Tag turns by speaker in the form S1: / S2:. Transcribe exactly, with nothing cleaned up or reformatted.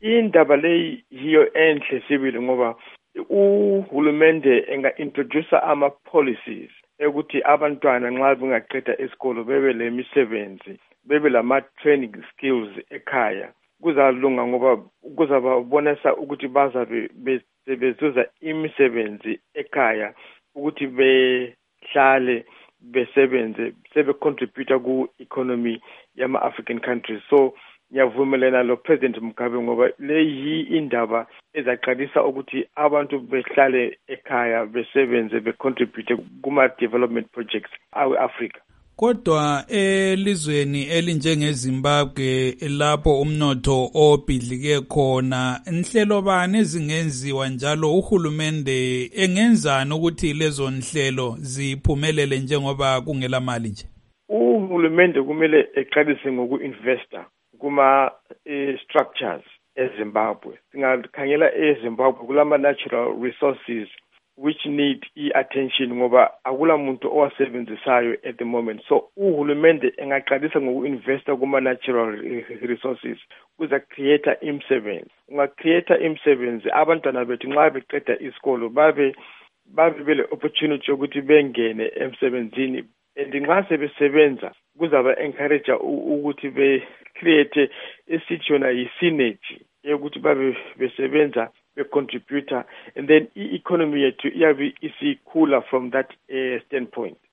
S1: indaba leyi yiyo enhle sibili ngoba uhulumende enga-introduce ama-policies ekuthi abantwana nxa bengaqeda esikolo bebe le misebenzi, bebe lama-training skills ekhaya. Kuzalunga ngoba kuzababonisa ukuthi bazabe besebenza imisebenzi ekhaya ukuthi behlale besebenze sebe-contributor ku-economy yama-African countries. So ngiyavumelana lo President Mugabe ngoba leyi indaba ezaqalisa ukuthi abantu behlale ekhaya besebenze be-contribute kuma-development projects awe-Africa.
S2: Kodwa elizweni elinjengeZimbabwe lapho umnotho obhidlike khona, inhlelo bani ezingenziwa njalo uhulumende engenzani ukuthi lezo nhlelo ziphumelele njengoba kungela mali nje?
S1: Uhulumende kumele eqalise ngoku-investa kuma eh, structures eZimbabwe. Singakhangela eZimbabwe kulama natural resources which need i-attention ngoba akula muntu owasebenzisayo at the moment. So uhulumende engaqalisa ngoku-investa kuma-natural resources kuza create imisebenzi. Unga create imisebenzi abantwana bethu nxa beqeda isikolo babe babe bele opportunity yokuthi bengene emsebenzini, and nxa sebesebenza kuzaba encourage ukuthi be create isitshona yi-synergy yokuthi babe besebenza be-contributor, and then i-economy yethu iyabe isikhula from that uh, standpoint.